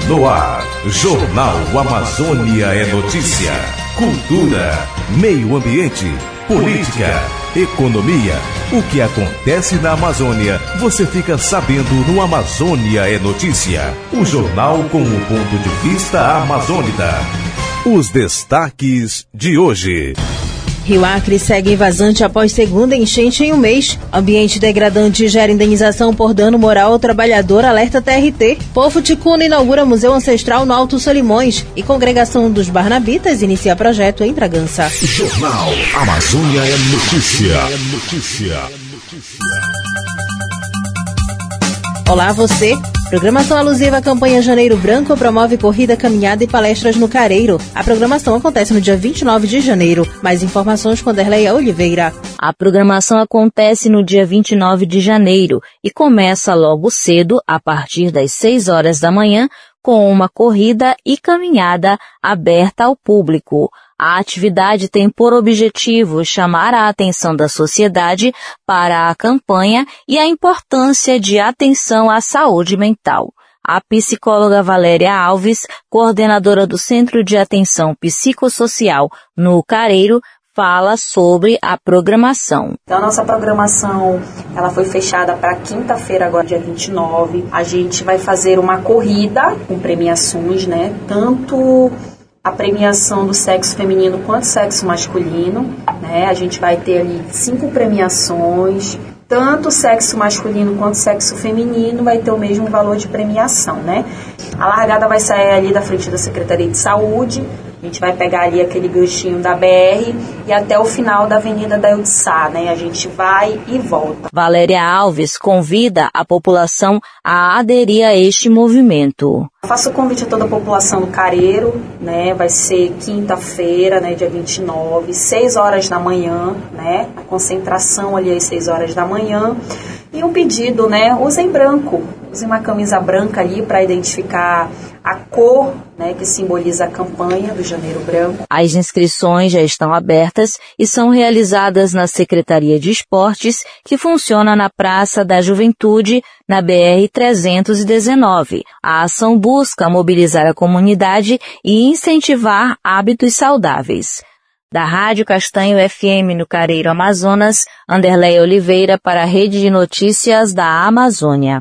No ar, Jornal Amazônia é notícia. Cultura, meio ambiente, política, economia. O que acontece na Amazônia, você fica sabendo no Amazônia é Notícia. O jornal com o ponto de vista amazônida. Os destaques de hoje. Rio Acre segue em vazante após segunda enchente em um mês. Ambiente degradante gera indenização por dano moral ao trabalhador, alerta TRT. Povo Ticuna inaugura Museu Ancestral no Alto Solimões. E Congregação dos Barnabitas inicia projeto em Bragança. Jornal Amazônia é Notícia. Olá, você. Programação alusiva à campanha Janeiro Branco promove corrida, caminhada e palestras no Careiro. A programação acontece no dia 29 de janeiro. Mais informações com Derleia Oliveira. A programação acontece no dia 29 de janeiro e começa logo cedo, a partir das 6 horas da manhã, com uma corrida e caminhada aberta ao público. A atividade tem por objetivo chamar a atenção da sociedade para a campanha e a importância de atenção à saúde mental. A psicóloga Valéria Alves, coordenadora do Centro de Atenção Psicossocial no Careiro, fala sobre a programação. Então, a nossa programação ela foi fechada para quinta-feira, agora dia 29. A gente vai fazer uma corrida com premiações, né? Tanto a premiação do sexo feminino quanto sexo masculino, né? A gente vai ter ali 5 premiações, tanto sexo masculino quanto sexo feminino vai ter o mesmo valor de premiação, né? A largada vai sair ali da frente da Secretaria de Saúde, a gente vai pegar ali aquele ganchinho da BR e até o final da Avenida da Eudissá, né? A gente vai e volta. Valéria Alves convida a população a aderir a este movimento. Eu faço o convite a toda a população do Careiro, né? Vai ser quinta-feira, né? Dia 29, 6 horas da manhã, né? A concentração ali às 6 horas da manhã. E um pedido, né? Usem branco. Usem uma camisa branca ali para identificar a cor, né, que simboliza a campanha do Janeiro Branco. As inscrições já estão abertas e são realizadas na Secretaria de Esportes, que funciona na Praça da Juventude, na BR-319. A ação busca mobilizar a comunidade e incentivar hábitos saudáveis. Da Rádio Castanho FM no Careiro, Amazonas, Anderleia Oliveira para a Rede de Notícias da Amazônia.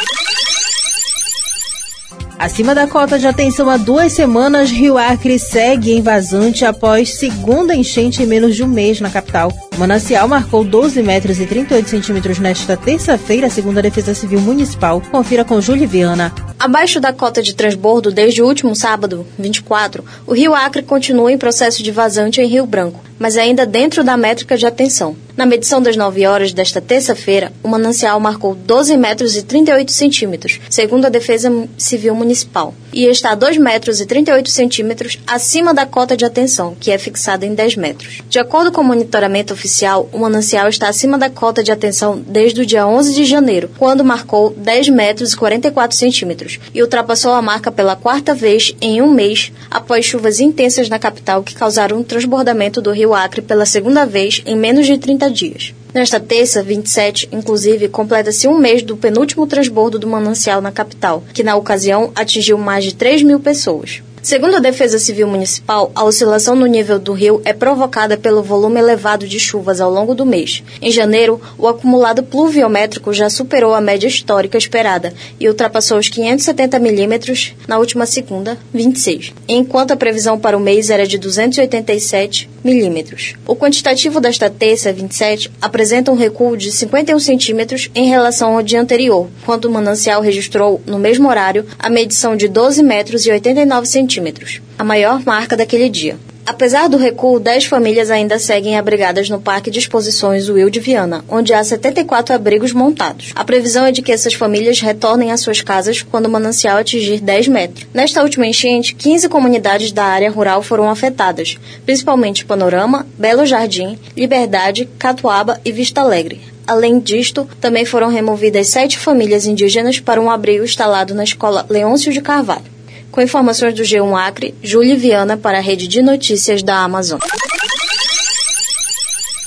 Acima da cota de atenção há 2 semanas, Rio Acre segue em vazante após segunda enchente em menos de um mês na capital. O manancial marcou 12 metros e 38 centímetros nesta terça-feira, segundo a Defesa Civil Municipal. Confira com Júlia Viana. Abaixo da cota de transbordo desde o último sábado, 24, o Rio Acre continua em processo de vazante em Rio Branco, mas ainda dentro da métrica de atenção. Na medição das 9 horas desta terça-feira, o manancial marcou 12 metros e 38 centímetros, segundo a Defesa Civil Municipal, e está a 2 metros e 38 centímetros acima da cota de atenção, que é fixada em 10 metros. De acordo com o monitoramento oficial, o manancial está acima da cota de atenção desde o dia 11 de janeiro, quando marcou 10 metros e 44 centímetros, e ultrapassou a marca pela 4ª vez em um mês, após chuvas intensas na capital que causaram um transbordamento do Rio Acre pela 2ª vez em menos de 30 dias. Nesta terça, 27, inclusive, completa-se um mês do penúltimo transbordo do manancial na capital, que na ocasião atingiu mais de 3.000 pessoas. Segundo a Defesa Civil Municipal, a oscilação no nível do rio é provocada pelo volume elevado de chuvas ao longo do mês. Em janeiro, o acumulado pluviométrico já superou a média histórica esperada e ultrapassou os 570 milímetros na última segunda, 26, enquanto a previsão para o mês era de 287 milímetros. O quantitativo desta terça, 27, apresenta um recuo de 51 centímetros em relação ao dia anterior, quando o manancial registrou, no mesmo horário, a medição de 12 metros e 89 centímetros, a maior marca daquele dia. Apesar do recuo, 10 famílias ainda seguem abrigadas no Parque de Exposições Wilde Viana, onde há 74 abrigos montados. A previsão é de que essas famílias retornem às suas casas quando o manancial atingir 10 metros. Nesta última enchente, 15 comunidades da área rural foram afetadas, principalmente Panorama, Belo Jardim, Liberdade, Catuaba e Vista Alegre. Além disto, também foram removidas 7 famílias indígenas para um abrigo instalado na Escola Leôncio de Carvalho. Com informações do G1 Acre, Júlia Viana para a Rede de Notícias da Amazônia.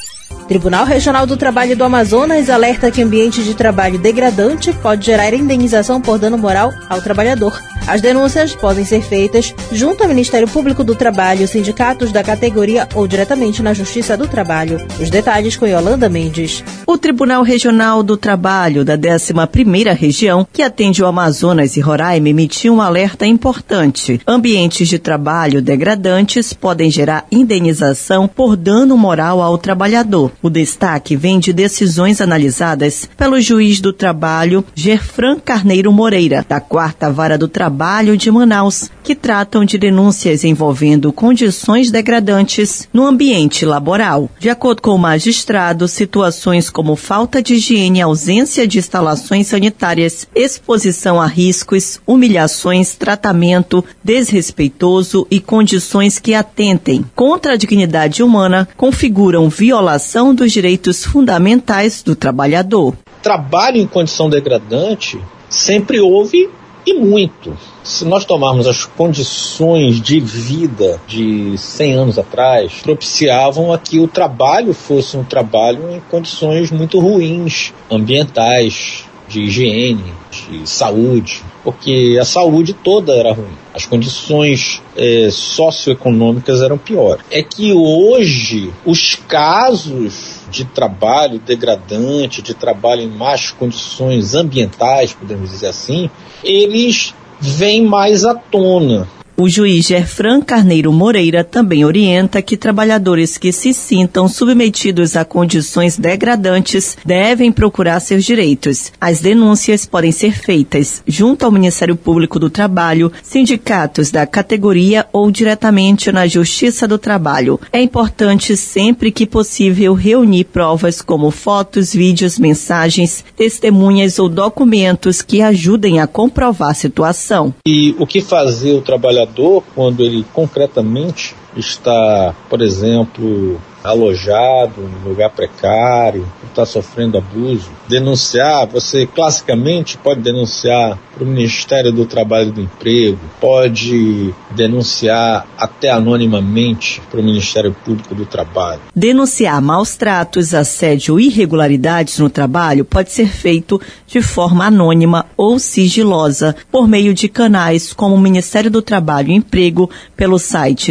Tribunal Regional do Trabalho do Amazonas alerta que ambiente de trabalho degradante pode gerar indenização por dano moral ao trabalhador. As denúncias podem ser feitas junto ao Ministério Público do Trabalho, sindicatos da categoria ou diretamente na Justiça do Trabalho. Os detalhes com Yolanda Mendes. O Tribunal Regional do Trabalho da 11ª Região, que atende o Amazonas e Roraima, emitiu um alerta importante. Ambientes de trabalho degradantes podem gerar indenização por dano moral ao trabalhador. O destaque vem de decisões analisadas pelo juiz do trabalho Gerfran Carneiro Moreira, da 4ª Vara do Trabalho de Manaus, que tratam de denúncias envolvendo condições degradantes no ambiente laboral. De acordo com o magistrado, situações como falta de higiene, ausência de instalações sanitárias, exposição a riscos, humilhações, tratamento desrespeitoso e condições que atentem contra a dignidade humana configuram violação dos direitos fundamentais do trabalhador. Trabalho em condição degradante sempre houve e muito. Se nós tomarmos as condições de vida de 100 anos atrás, propiciavam a que o trabalho fosse um trabalho em condições muito ruins, ambientais, de higiene, de saúde, porque a saúde toda era ruim. As condições socioeconômicas eram piores. É que hoje os casos de trabalho degradante, de trabalho em más condições ambientais, podemos dizer assim, eles vêm mais à tona. O juiz Gerfran Carneiro Moreira também orienta que trabalhadores que se sintam submetidos a condições degradantes devem procurar seus direitos. As denúncias podem ser feitas junto ao Ministério Público do Trabalho, sindicatos da categoria ou diretamente na Justiça do Trabalho. É importante sempre que possível reunir provas como fotos, vídeos, mensagens, testemunhas ou documentos que ajudem a comprovar a situação. E o que fazer o trabalhador quando ele concretamente está, por exemplo, alojado em lugar precário, está sofrendo abuso? Denunciar, você classicamente pode denunciar para o Ministério do Trabalho e do Emprego, pode denunciar até anonimamente para o Ministério Público do Trabalho. Denunciar maus tratos, assédio ou irregularidades no trabalho pode ser feito de forma anônima ou sigilosa por meio de canais como o Ministério do Trabalho e Emprego pelo site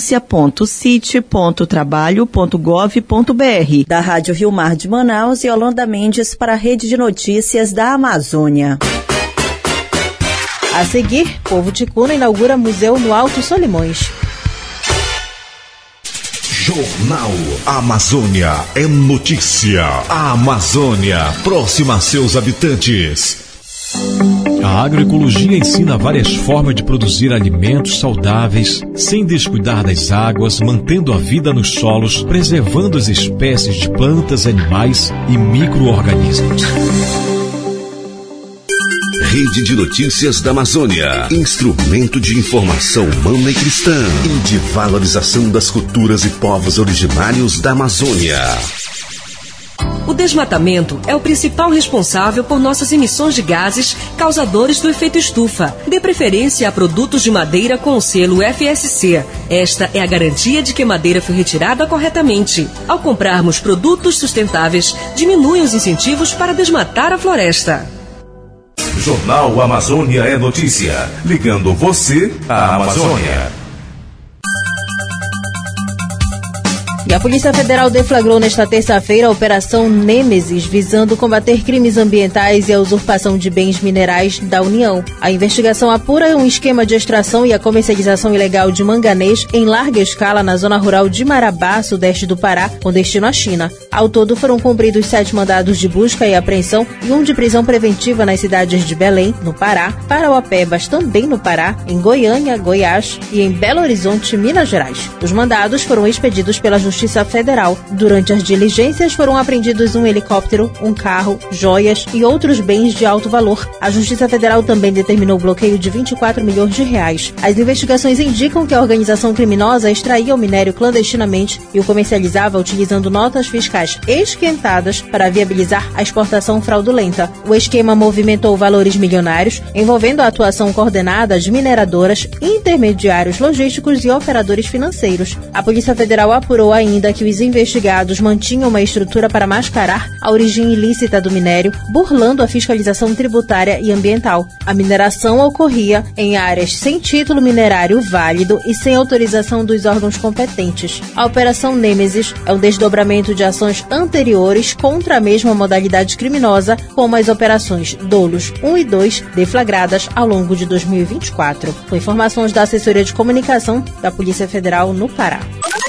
denuncia.cite.trabalho.gov.br. Da Rádio Rio Mar de Manaus, Yolanda Mendes para a Rede de Notícias da Amazônia. A seguir, Povo Ticuna inaugura museu no Alto Solimões. Jornal Amazônia é notícia. A Amazônia, próxima a seus habitantes. A agroecologia ensina várias formas de produzir alimentos saudáveis, sem descuidar das águas, mantendo a vida nos solos, preservando as espécies de plantas, animais e micro-organismos. Rede de Notícias da Amazônia, instrumento de informação humana e cristã e de valorização das culturas e povos originários da Amazônia. O desmatamento é o principal responsável por nossas emissões de gases causadores do efeito estufa. Dê preferência a produtos de madeira com o selo FSC. Esta é a garantia de que a madeira foi retirada corretamente. Ao comprarmos produtos sustentáveis, diminui os incentivos para desmatar a floresta. Jornal Amazônia é notícia, ligando você à Amazônia. E a Polícia Federal deflagrou nesta terça-feira a Operação Nêmesis, visando combater crimes ambientais e a usurpação de bens minerais da União. A investigação apura um esquema de extração e a comercialização ilegal de manganês em larga escala na zona rural de Marabá, sudeste do Pará, com destino à China. Ao todo, foram cumpridos 7 mandados de busca e apreensão e 1 de prisão preventiva nas cidades de Belém, no Pará, Parauapebas, também no Pará, em Goiânia, Goiás e em Belo Horizonte, Minas Gerais. Os mandados foram expedidos pela Justiça Federal. Durante as diligências foram apreendidos um helicóptero, um carro, joias e outros bens de alto valor. A Justiça Federal também determinou o bloqueio de 24 milhões de reais. As investigações indicam que a organização criminosa extraía o minério clandestinamente e o comercializava utilizando notas fiscais esquentadas para viabilizar a exportação fraudulenta. O esquema movimentou valores milionários, envolvendo a atuação coordenada de mineradoras, intermediários logísticos e operadores financeiros. A Polícia Federal apurou ainda ainda que os investigados mantinham uma estrutura para mascarar a origem ilícita do minério, burlando a fiscalização tributária e ambiental. A mineração ocorria em áreas sem título minerário válido e sem autorização dos órgãos competentes. A Operação Nêmesis é um desdobramento de ações anteriores contra a mesma modalidade criminosa, como as operações Dolos 1 e 2, deflagradas ao longo de 2024. Com informações da Assessoria de Comunicação da Polícia Federal no Pará.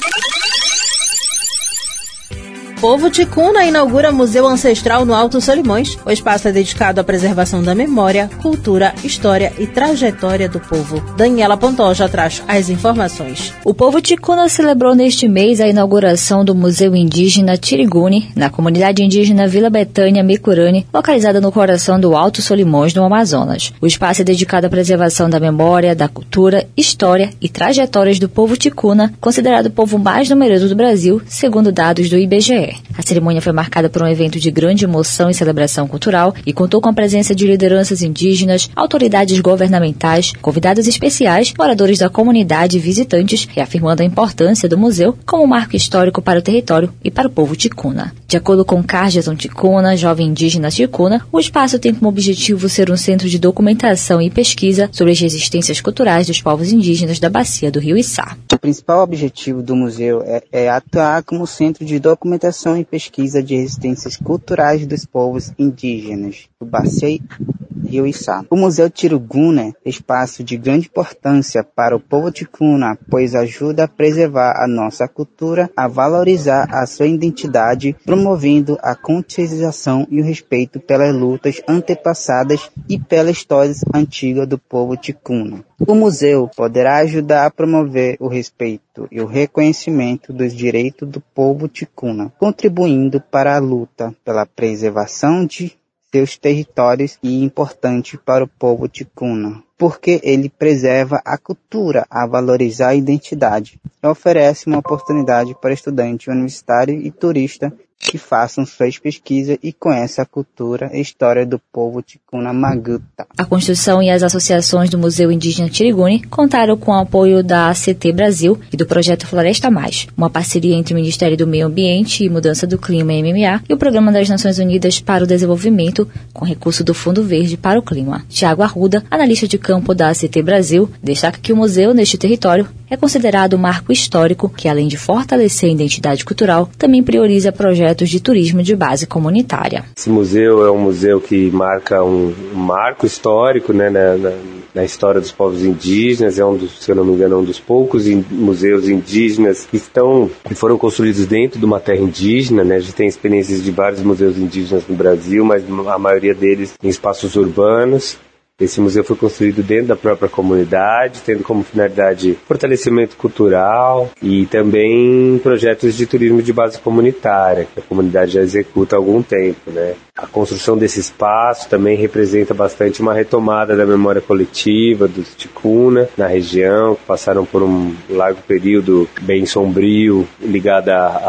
Povo Ticuna inaugura Museu Ancestral no Alto Solimões. O espaço é dedicado à preservação da memória, cultura, história e trajetória do povo. Daniela Pantoja traz as informações. O povo Ticuna celebrou neste mês a inauguração do Museu Indígena Tirigune, na comunidade indígena Vila Betânia Micurani, localizada no coração do Alto Solimões, no Amazonas. O espaço é dedicado à preservação da memória, da cultura, história e trajetórias do povo Ticuna, considerado o povo mais numeroso do Brasil, segundo dados do IBGE. A cerimônia foi marcada por um evento de grande emoção e celebração cultural e contou com a presença de lideranças indígenas, autoridades governamentais, convidados especiais, moradores da comunidade e visitantes, reafirmando a importância do museu como marco histórico para o território e para o povo Ticuna. De acordo com Cargeton Ticuna, jovem indígena Ticuna, o espaço tem como objetivo ser um centro de documentação e pesquisa sobre as resistências culturais dos povos indígenas da bacia do Rio Içá. O principal objetivo do museu é atuar como centro de documentação e pesquisa de resistências culturais dos povos indígenas do bacia Rio Içá. O Museu Tirigune é espaço de grande importância para o povo Ticuna, pois ajuda a preservar a nossa cultura, a valorizar a sua identidade, promovendo a conscientização e o respeito pelas lutas antepassadas e pela história antiga do povo Ticuna. O museu poderá ajudar a promover o respeito e o reconhecimento dos direitos do povo Ticuna, contribuindo para a luta pela preservação de seus territórios e importante para o povo Ticuna, porque ele preserva a cultura, a valorizar a identidade e oferece uma oportunidade para estudante universitário e turista que façam suas pesquisas e conheçam a cultura e história do povo Ticuna Maguta. A construção e as associações do Museu Indígena Tirigune contaram com o apoio da ACT Brasil e do projeto Floresta Mais, uma parceria entre o Ministério do Meio Ambiente e Mudança do Clima, MMA, e o Programa das Nações Unidas para o Desenvolvimento, com recurso do Fundo Verde para o Clima. Tiago Arruda, analista de campo da ACT Brasil, destaca que o museu neste território é considerado um marco histórico que, além de fortalecer a identidade cultural, também prioriza projetos de turismo de base comunitária. Esse museu é um museu que marca um marco histórico, né, na história dos povos indígenas. É se eu não me engano, um dos poucos museus indígenas que foram construídos dentro de uma terra indígena, né? A gente tem experiências de vários museus indígenas no Brasil, mas a maioria deles em espaços urbanos. Esse museu foi construído dentro da própria comunidade, tendo como finalidade fortalecimento cultural e também projetos de turismo de base comunitária, que a comunidade já executa há algum tempo, né? A construção desse espaço também representa bastante uma retomada da memória coletiva dos Ticuna na região, que passaram por um largo período bem sombrio ligado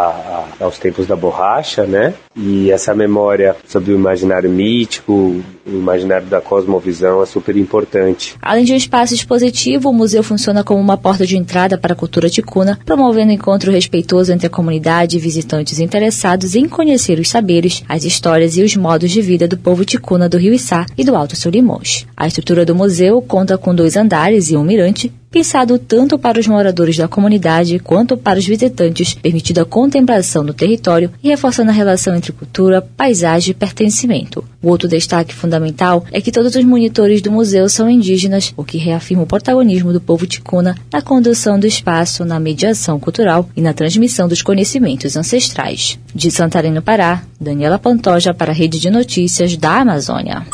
aos tempos da borracha, né? E essa memória sobre o imaginário mítico, o imaginário da cosmovisão é super importante. Além de um espaço expositivo, o museu funciona como uma porta de entrada para a cultura ticuna, promovendo um encontro respeitoso entre a comunidade e visitantes interessados em conhecer os saberes, as histórias e os modos de vida do povo ticuna do Rio Içá e do Alto Solimões. A estrutura do museu conta com 2 andares e um mirante, pensado tanto para os moradores da comunidade quanto para os visitantes, permitindo a contemplação do território e reforçando a relação entre cultura, paisagem e pertencimento. O outro destaque fundamental é que todos os monitores do museu são indígenas, o que reafirma o protagonismo do povo ticuna na condução do espaço, na mediação cultural e na transmissão dos conhecimentos ancestrais. De Santarém, no Pará, Daniela Pantoja para a Rede de Notícias da Amazônia.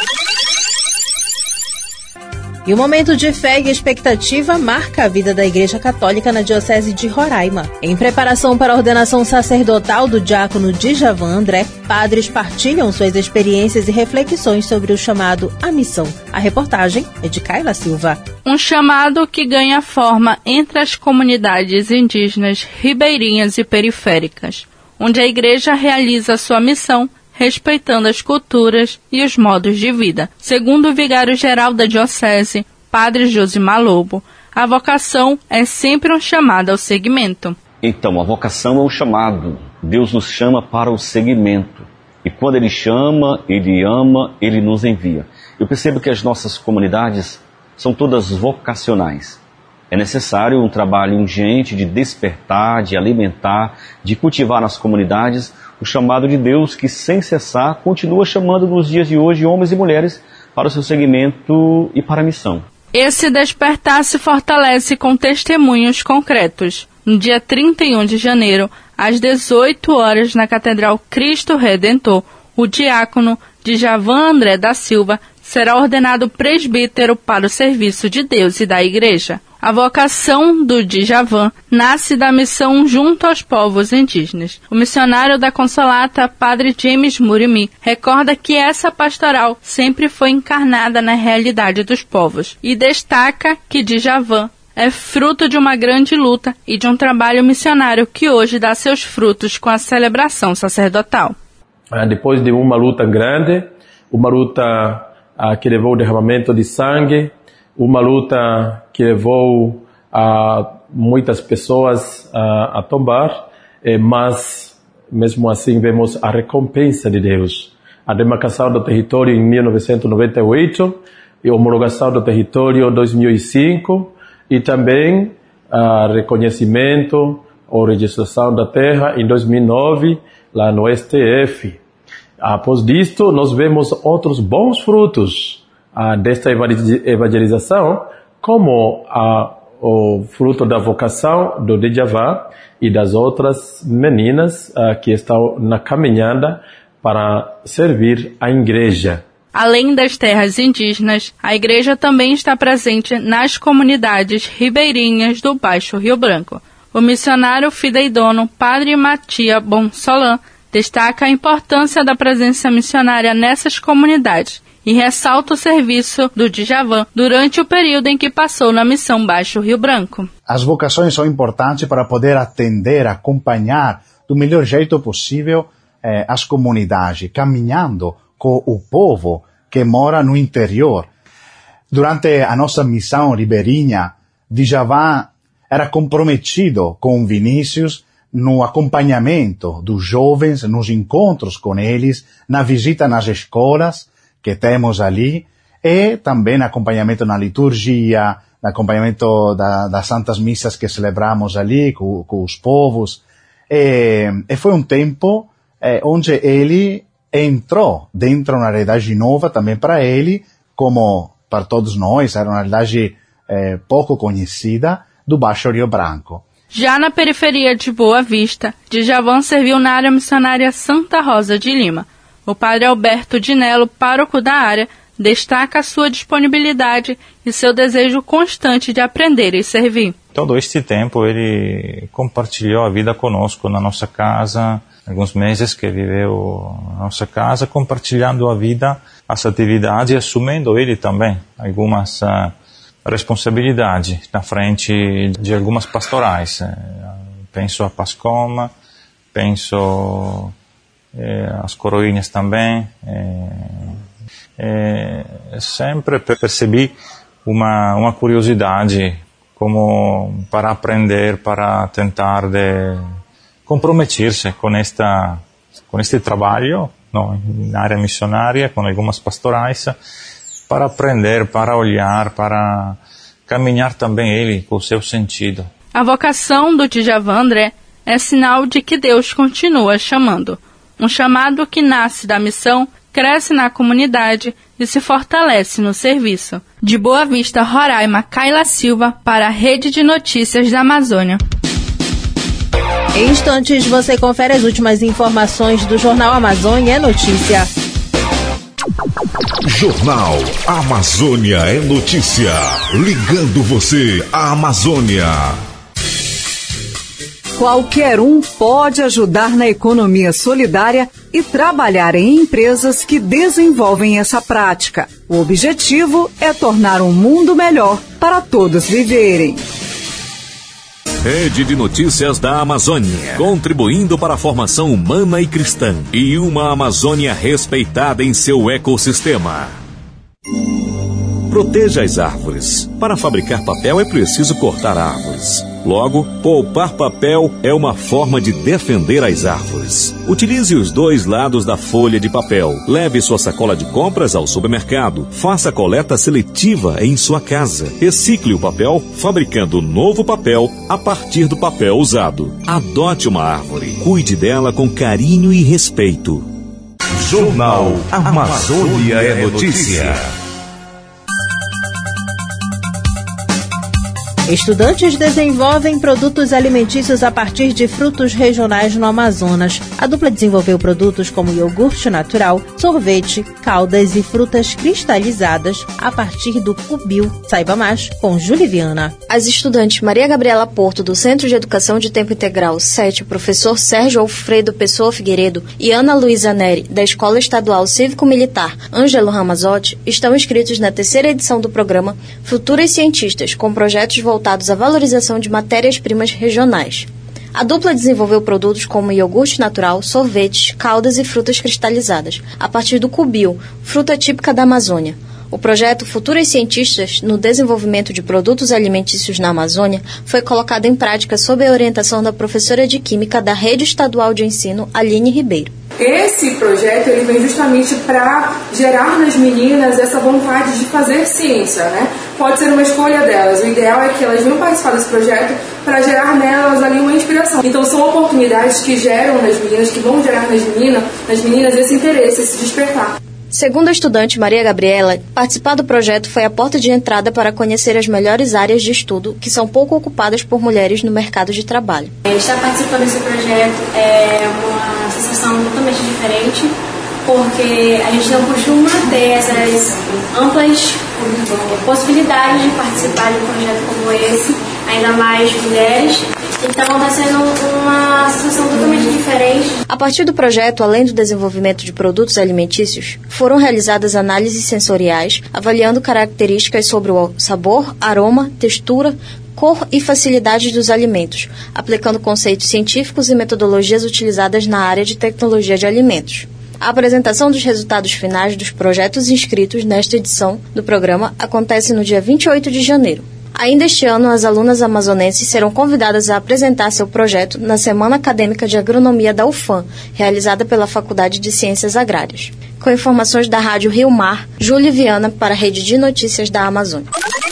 E o momento de fé e expectativa marca a vida da Igreja Católica na Diocese de Roraima. Em preparação para a ordenação sacerdotal do diácono Djavan André, padres partilham suas experiências e reflexões sobre o chamado à missão. A reportagem é de Kaila Silva. Um chamado que ganha forma entre as comunidades indígenas ribeirinhas e periféricas, onde a Igreja realiza sua missão respeitando as culturas e os modos de vida. Segundo o vigário-geral da Diocese, Padre Josimar Lobo, a vocação é sempre um chamado ao seguimento. Então, a vocação é um chamado. Deus nos chama para o seguimento. E quando Ele chama, Ele ama, Ele nos envia. Eu percebo que as nossas comunidades são todas vocacionais. É necessário um trabalho urgente de despertar, de alimentar, de cultivar nas comunidades o chamado de Deus que, sem cessar, continua chamando nos dias de hoje homens e mulheres para o seu seguimento e para a missão. Esse despertar se fortalece com testemunhos concretos. No dia 31 de janeiro, às 18 horas, na Catedral Cristo Redentor, o diácono Djavan André da Silva será ordenado presbítero para o serviço de Deus e da Igreja. A vocação do Djavan nasce da missão junto aos povos indígenas. O missionário da Consolata, Padre James Murimi, recorda que essa pastoral sempre foi encarnada na realidade dos povos e destaca que Djavan é fruto de uma grande luta e de um trabalho missionário que hoje dá seus frutos com a celebração sacerdotal. Depois de uma luta grande, uma luta que levou ao derramamento de sangue, uma luta que levou muitas pessoas a tombar, mas mesmo assim vemos a recompensa de Deus. A demarcação do território em 1998, e a homologação do território em 2005, e também reconhecimento ou registração da terra em 2009, lá no STF. Após disto, nós vemos outros bons frutos desta evangelização, como o fruto da vocação do Djavan e das outras meninas que estão na caminhada para servir a igreja. Além das terras indígenas, a igreja também está presente nas comunidades ribeirinhas do Baixo Rio Branco. O missionário fideidono Padre Matia Bonsolan destaca a importância da presença missionária nessas comunidades e ressalta o serviço do Djavan durante o período em que passou na missão Baixo Rio Branco. As vocações são importantes para poder atender, acompanhar do melhor jeito possível as comunidades, caminhando com o povo que mora no interior. Durante a nossa missão ribeirinha, Djavan era comprometido com Vinícius no acompanhamento dos jovens, nos encontros com eles, na visita nas escolas que temos ali, e também acompanhamento na liturgia, acompanhamento das santas missas que celebramos ali com os povos. E foi um tempo onde ele entrou dentro de uma realidade nova também para ele, como para todos nós, era uma realidade pouco conhecida, do Baixo Rio Branco. Já na periferia de Boa Vista, Djavan serviu na área missionária Santa Rosa de Lima. O padre Alberto Dinello, pároco da área, destaca a sua disponibilidade e seu desejo constante de aprender e servir. Todo este tempo ele compartilhou a vida conosco na nossa casa, alguns meses que viveu na nossa casa, compartilhando a vida, as atividades e assumindo ele também algumas responsabilidades na frente de algumas pastorais. Penso a Pascoma, penso as coroinhas também. Sempre percebi uma curiosidade como para aprender, para tentar de comprometer-se com este trabalho na área missionária, com algumas pastorais, para aprender, para olhar, para caminhar também ele com o seu sentido. A vocação do Djavan André é sinal de que Deus continua chamando. Um chamado que nasce da missão, cresce na comunidade e se fortalece no serviço. De Boa Vista, Roraima, Kaila Silva, para a Rede de Notícias da Amazônia. Em instantes, você confere as últimas informações do Jornal Amazônia é Notícia. Jornal Amazônia é Notícia. Ligando você à Amazônia. Qualquer um pode ajudar na economia solidária e trabalhar em empresas que desenvolvem essa prática. O objetivo é tornar um mundo melhor para todos viverem. Rede de Notícias da Amazônia, contribuindo para a formação humana e cristã e uma Amazônia respeitada em seu ecossistema. Proteja as árvores. Para fabricar papel é preciso cortar árvores. Logo, poupar papel é uma forma de defender as árvores. Utilize os 2 lados da folha de papel. Leve sua sacola de compras ao supermercado. Faça coleta seletiva em sua casa. Recicle o papel, fabricando novo papel a partir do papel usado. Adote uma árvore. Cuide dela com carinho e respeito. Jornal Amazônia é Notícia. Estudantes desenvolvem produtos alimentícios a partir de frutos regionais no Amazonas. A dupla desenvolveu produtos como iogurte natural, sorvete, caldas e frutas cristalizadas a partir do cubil. Saiba mais com Juliviana. As estudantes Maria Gabriela Porto, do Centro de Educação de Tempo Integral 7, professor Sérgio Alfredo Pessoa Figueiredo e Ana Luísa Neri, da Escola Estadual Cívico-Militar Ângelo Ramazotti, estão inscritos na 3ª edição do programa Futuras Cientistas, com projetos voltados à valorização de matérias-primas regionais. A dupla desenvolveu produtos como iogurte natural, sorvetes, caldas e frutas cristalizadas, a partir do cubil, fruta típica da Amazônia. O projeto Futuras Cientistas no Desenvolvimento de Produtos Alimentícios na Amazônia foi colocado em prática sob a orientação da professora de Química da Rede Estadual de Ensino, Aline Ribeiro. Esse projeto ele vem justamente para gerar nas meninas essa vontade de fazer ciência, né? Pode ser uma escolha delas. O ideal é que elas venham participar desse projeto para gerar nelas ali uma inspiração. Então são oportunidades que geram nas meninas, que vão gerar nas meninas esse interesse, esse despertar. Segundo a estudante Maria Gabriela, participar do projeto foi a porta de entrada para conhecer as melhores áreas de estudo que são pouco ocupadas por mulheres no mercado de trabalho. Estar participando desse projeto é uma sensação totalmente diferente, porque a gente não costuma ter essas amplas possibilidades de participar de um projeto como esse, ainda mais mulheres. Então está sendo uma sensação totalmente diferente. A partir do projeto, além do desenvolvimento de produtos alimentícios, foram realizadas análises sensoriais, avaliando características sobre o sabor, aroma, textura, cor e facilidade dos alimentos, aplicando conceitos científicos e metodologias utilizadas na área de tecnologia de alimentos. A apresentação dos resultados finais dos projetos inscritos nesta edição do programa acontece no dia 28 de janeiro. Ainda este ano, as alunas amazonenses serão convidadas a apresentar seu projeto na Semana Acadêmica de Agronomia da UFAM, realizada pela Faculdade de Ciências Agrárias. Com informações da Rádio Rio Mar, Júlia Viana para a Rede de Notícias da Amazônia.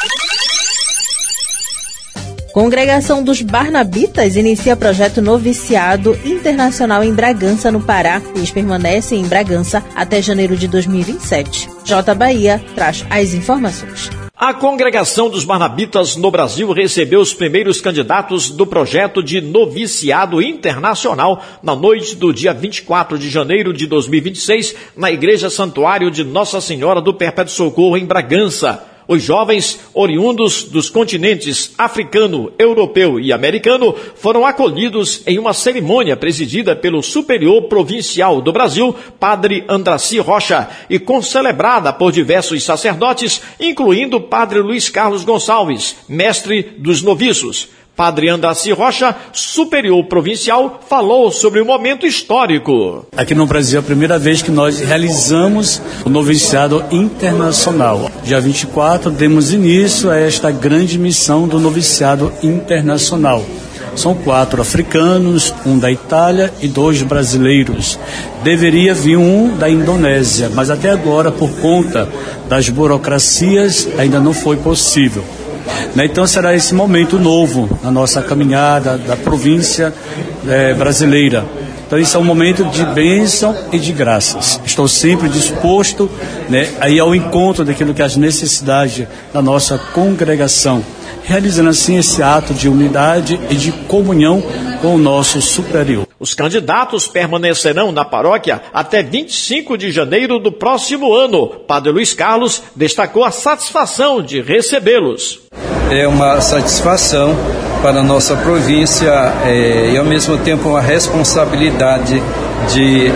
Congregação dos Barnabitas inicia projeto Noviciado Internacional em Bragança, no Pará. Eles permanecem em Bragança até janeiro de 2027. J. Bahia traz as informações. A Congregação dos Barnabitas no Brasil recebeu os primeiros candidatos do projeto de Noviciado Internacional na noite do dia 24 de janeiro de 2026, na Igreja Santuário de Nossa Senhora do Perpétuo Socorro, em Bragança. Os jovens, oriundos dos continentes africano, europeu e americano, foram acolhidos em uma cerimônia presidida pelo Superior Provincial do Brasil, Padre Andraci Rocha, e concelebrada por diversos sacerdotes, incluindo Padre Luiz Carlos Gonçalves, mestre dos noviços. Padre Andraci Rocha, superior provincial, falou sobre o momento histórico. Aqui no Brasil é a primeira vez que nós realizamos o noviciado internacional. Dia 24, demos início a esta grande missão do noviciado internacional. São 4 africanos, 1 da Itália e 2 brasileiros. Deveria vir 1 da Indonésia, mas até agora, por conta das burocracias, ainda não foi possível. Então será esse momento novo na nossa caminhada da província brasileira. Então isso é um momento de bênção e de graças. Estou sempre disposto a ir ao encontro daquilo que é as necessidades da nossa congregação, realizando assim esse ato de unidade e de comunhão com o nosso superior. Os candidatos permanecerão na paróquia até 25 de janeiro do próximo ano. Padre Luiz Carlos destacou a satisfação de recebê-los. É uma satisfação para a nossa província e ao mesmo tempo uma responsabilidade de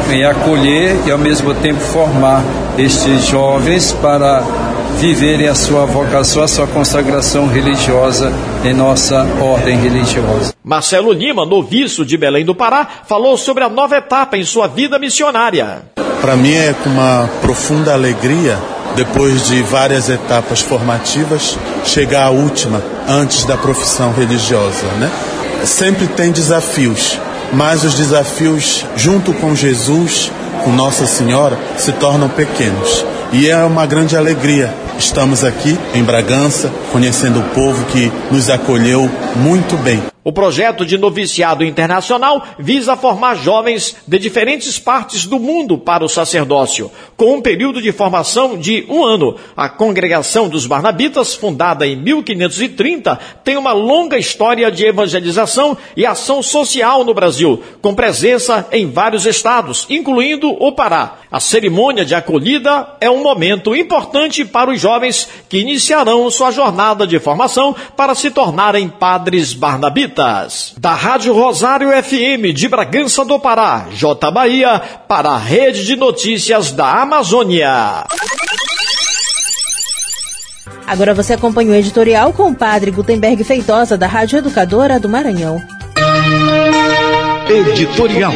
acolher e ao mesmo tempo formar estes jovens para viverem a sua vocação, a sua consagração religiosa em nossa ordem religiosa. Marcelo Lima, noviço de Belém do Pará, falou sobre a nova etapa em sua vida missionária. Para mim é com uma profunda alegria depois de várias etapas formativas, chegar à última, antes da profissão religiosa, né? Sempre tem desafios, mas os desafios, junto com Jesus, com Nossa Senhora, se tornam pequenos. E é uma grande alegria. Estamos aqui em Bragança, conhecendo o povo que nos acolheu muito bem. O projeto de noviciado internacional visa formar jovens de diferentes partes do mundo para o sacerdócio, com um período de formação de 1 ano. A Congregação dos Barnabitas, fundada em 1530, tem uma longa história de evangelização e ação social no Brasil, com presença em vários estados, incluindo o Pará. A cerimônia de acolhida é um momento importante para os jovens que iniciarão sua jornada de formação para se tornarem padres barnabitas. Da Rádio Rosário FM de Bragança do Pará, J. Bahia, para a Rede de Notícias da Amazônia. Agora você acompanha o editorial com o padre Gutenberg Feitosa, da Rádio Educadora do Maranhão. Editorial.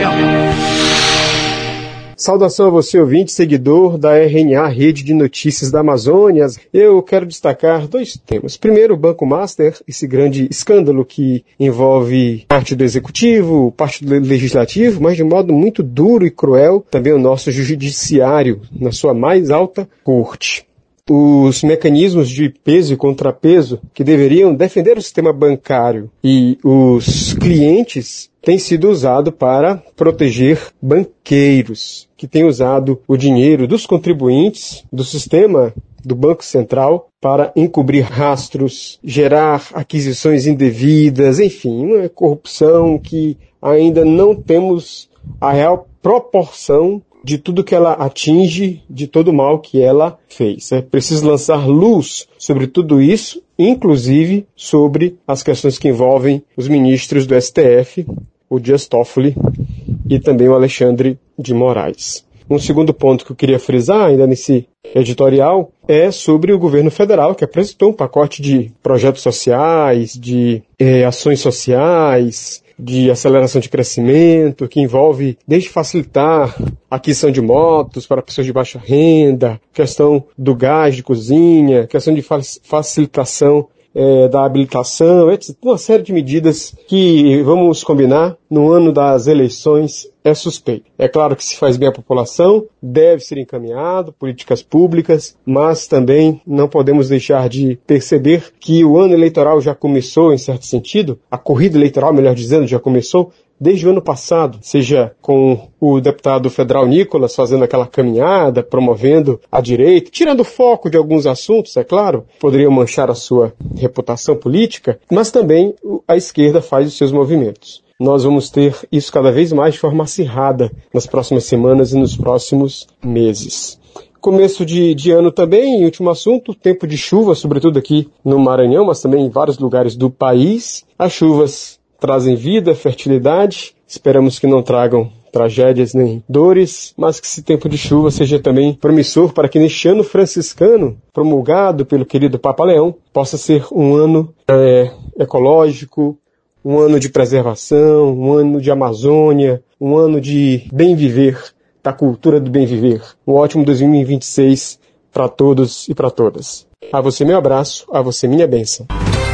Saudação a você, ouvinte, seguidor da RNA, Rede de Notícias da Amazônia. Eu quero destacar 2 temas. Primeiro, o Banco Master, esse grande escândalo que envolve parte do Executivo, parte do Legislativo, mas de modo muito duro e cruel, também o nosso Judiciário, na sua mais alta corte. Os mecanismos de peso e contrapeso que deveriam defender o sistema bancário e os clientes têm sido usados para proteger banqueiros, que têm usado o dinheiro dos contribuintes do sistema do Banco Central para encobrir rastros, gerar aquisições indevidas, enfim, uma corrupção que ainda não temos a real proporção de tudo que ela atinge, de todo o mal que ela fez. É preciso lançar luz sobre tudo isso, inclusive sobre as questões que envolvem os ministros do STF, o Dias Toffoli e também o Alexandre de Moraes. Um segundo ponto que eu queria frisar, ainda nesse editorial, é sobre o governo federal, que apresentou um pacote de projetos sociais, de ações sociais, de aceleração de crescimento, que envolve desde facilitar a aquisição de motos para pessoas de baixa renda, questão do gás de cozinha, questão de facilitação da habilitação, etc. Uma série de medidas que, vamos combinar, no ano das eleições é suspeito. É claro que se faz bem à população, deve ser encaminhado, políticas públicas, mas também não podemos deixar de perceber que o ano eleitoral já começou, em certo sentido, a corrida eleitoral, melhor dizendo, já começou desde o ano passado, seja com o deputado federal Nicolas fazendo aquela caminhada, promovendo a direita, tirando o foco de alguns assuntos, é claro, poderiam manchar a sua reputação política, mas também a esquerda faz os seus movimentos. Nós vamos ter isso cada vez mais de forma acirrada nas próximas semanas e nos próximos meses. Começo de ano também, último assunto, tempo de chuva, sobretudo aqui no Maranhão, mas também em vários lugares do país. As chuvas trazem vida, fertilidade, esperamos que não tragam tragédias nem dores, mas que esse tempo de chuva seja também promissor para que neste ano franciscano, promulgado pelo querido Papa Leão, possa ser um ano ecológico, um ano de preservação, um ano de Amazônia, um ano de bem viver, da cultura do bem viver. Um ótimo 2026 para todos e para todas. A você meu abraço, a você minha bênção.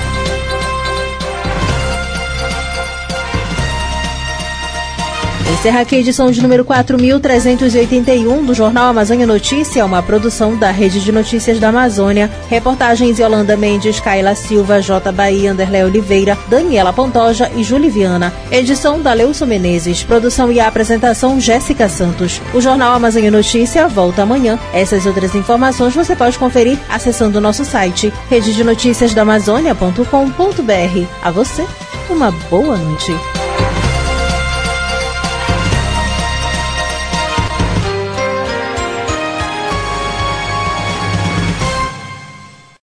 Encerra aqui a edição de número 4.381 do Jornal Amazônia Notícia, uma produção da Rede de Notícias da Amazônia. Reportagens Yolanda Mendes, Kaila Silva, J. Bahia, Anderlé Oliveira, Daniela Pantoja e Juliviana. Edição da Leuson Menezes. Produção e apresentação Jéssica Santos. O Jornal Amazônia Notícia volta amanhã. Essas outras informações você pode conferir acessando o nosso site rededenoticiasdaamazônia.com.br. A você, uma boa noite.